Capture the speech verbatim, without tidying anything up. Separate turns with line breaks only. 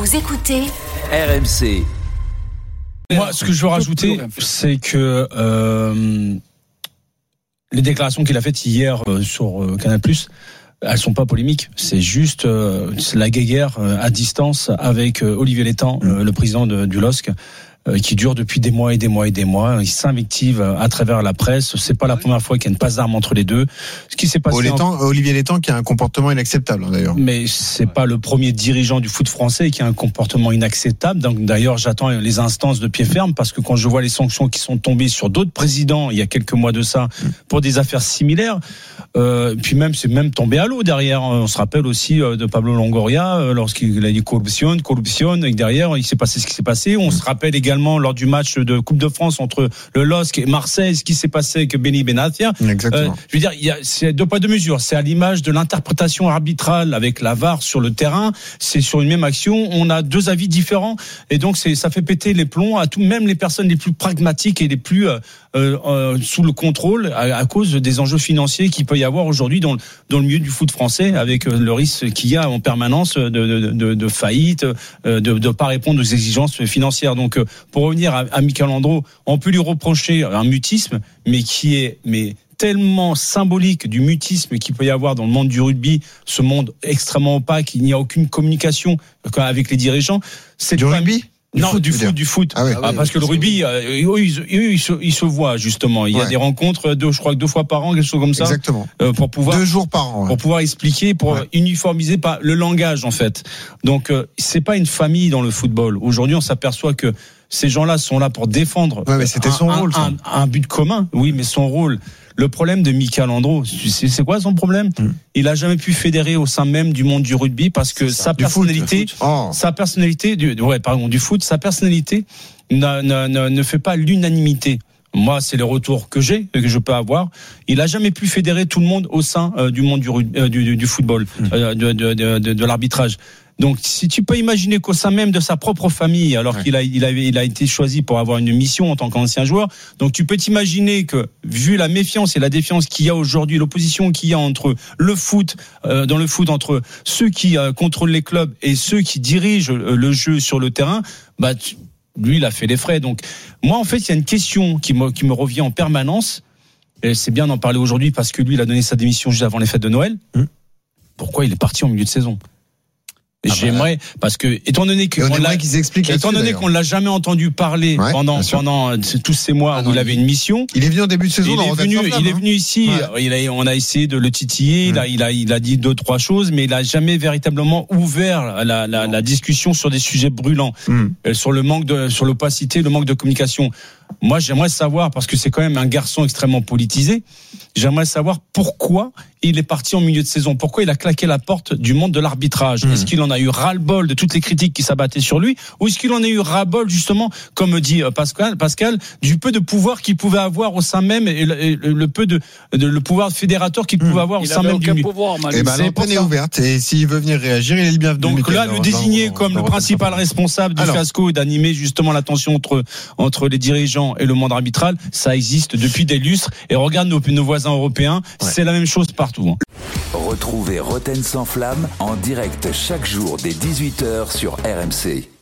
Vous écoutez
R M C.
Moi, ce que je veux rajouter, c'est que euh, les déclarations qu'il a faites hier euh, sur euh, Canal+, elles sont pas polémiques. C'est juste euh, c'est la guéguerre euh, à distance avec euh, Olivier Létang, euh, le président de, du L O S C, euh, qui dure depuis des mois et des mois et des mois. Il s'invective à travers la presse. C'est pas la première fois qu'il y a une passe d'armes entre les deux. Ce qui s'est passé.
Oh, Létang,
en...
Olivier Létang qui a un comportement inacceptable, hein, d'ailleurs.
Mais c'est pas le premier dirigeant du foot français qui a un comportement inacceptable. Donc d'ailleurs, j'attends les instances de pied ferme parce que quand je vois les sanctions qui sont tombées sur d'autres présidents il y a quelques mois de ça pour des affaires similaires, euh, puis même c'est même tombé à l'eau derrière. On se rappelle aussi de Pablo Longoria euh, lorsqu'il a dit corruption, corruption, et derrière il s'est passé ce qui s'est passé. On se rappelle également lors du match de Coupe de France entre le L O S C et Marseille, ce qui s'est passé avec Benny Benatia.
Exactement.
Euh, je veux dire, il y a c'est deux poids deux mesures. C'est à l'image de l'interprétation arbitrale avec la V A R sur le terrain. C'est sur une même action, on a deux avis différents, et donc c'est ça fait péter les plombs à tout, même les personnes les plus pragmatiques et les plus euh, euh, sous le contrôle à, à cause des enjeux financiers qu'il peut y avoir aujourd'hui dans, dans le milieu du foot français, avec le risque qu'il y a en permanence de, de, de, de faillite, de ne pas répondre aux exigences financières. Donc, pour revenir à, à Michael Landreau, on peut lui reprocher un mutisme, mais qui est mais tellement symbolique du mutisme qu'il peut y avoir dans le monde du rugby, ce monde extrêmement opaque, il n'y a aucune communication avec les dirigeants. C'est
du rugby ?
Du non, foot, du foot, du foot. Ah ouais, ah, parce que le rugby, euh, eux, ils, eux, ils, se, ils se voient justement. Il y a ouais. des rencontres, deux, je crois que deux fois par an, quelque chose comme ça.
Exactement.
Euh, pour pouvoir
deux jours par an. Ouais.
Pour pouvoir expliquer, pour ouais. uniformiser pas le langage en fait. Donc euh, c'est pas une famille dans le football. Aujourd'hui, on s'aperçoit que ces gens-là sont là pour défendre.
Ouais, mais c'était
un,
son
un,
rôle.
Un, un, un but commun. Oui, mais son rôle. Le problème de Michael Landreau, c'est, c'est quoi son problème ? mmh. Il a jamais pu fédérer au sein même du monde du rugby parce que sa personnalité,
foot, oh.
sa personnalité, du, ouais, pardon, du foot, sa personnalité ne, ne, ne, ne fait pas l'unanimité. Moi, c'est les retours que j'ai, que je peux avoir. Il a jamais pu fédérer tout le monde au sein euh, du monde du, euh, du, du, du football, mmh. euh, de, de, de, de, de l'arbitrage. Donc, si tu peux imaginer qu'au sein même de sa propre famille, alors ouais. qu'il a, il avait, il a été choisi pour avoir une mission en tant qu'ancien joueur, donc tu peux t'imaginer que, vu la méfiance et la défiance qu'il y a aujourd'hui, l'opposition qu'il y a entre le foot, euh, dans le foot, entre ceux qui euh, contrôlent les clubs et ceux qui dirigent euh, le jeu sur le terrain, bah, tu, lui, il a fait les frais. Donc, moi, en fait, il y a une question qui me, qui me revient en permanence, et c'est bien d'en parler aujourd'hui parce que lui, il a donné sa démission juste avant les fêtes de Noël. Mmh. Pourquoi il est parti en milieu de saison ? Ah J'aimerais bah, parce que étant donné que on l'a,
qu'ils expliquent
étant donné qu'on l'a jamais entendu parler ouais, pendant pendant tous ces mois ah non, où il avait une mission.
Il est venu en début de saison.
Il
dans
est venu, il est venu ici.
Ouais.
Il a, on a essayé de le titiller. Ouais. Il a, il a, il a dit deux trois choses, mais il a jamais véritablement ouvert la, la, la discussion sur des sujets brûlants, mm. sur le manque de, sur l'opacité, le manque de communication. Moi, j'aimerais savoir, parce que c'est quand même un garçon extrêmement politisé, j'aimerais savoir pourquoi il est parti en milieu de saison, pourquoi il a claqué la porte du monde de l'arbitrage. Mmh. Est-ce qu'il en a eu ras-le-bol de toutes les critiques qui s'abattaient sur lui, ou est-ce qu'il en a eu ras-le-bol, justement, comme dit Pascal, Pascal, du peu de pouvoir qu'il pouvait avoir au sein même, et le, et le peu de, de le pouvoir fédérateur qu'il pouvait avoir
il
au sein même du milieu.
Eh ben, l'antenne est ouverte, et s'il veut venir réagir, il est le bienvenu.
Donc là, le désigner dans, comme dans, le dans principal responsable du Alors. fiasco et d'animer justement la tension entre, entre les dirigeants et le monde arbitral, ça existe depuis des lustres, et regarde nos, nos voisins européens, ouais. c'est la même chose partout. Hein.
Retrouvez Roten sans flamme en direct chaque jour dès dix-huit heures sur R M C.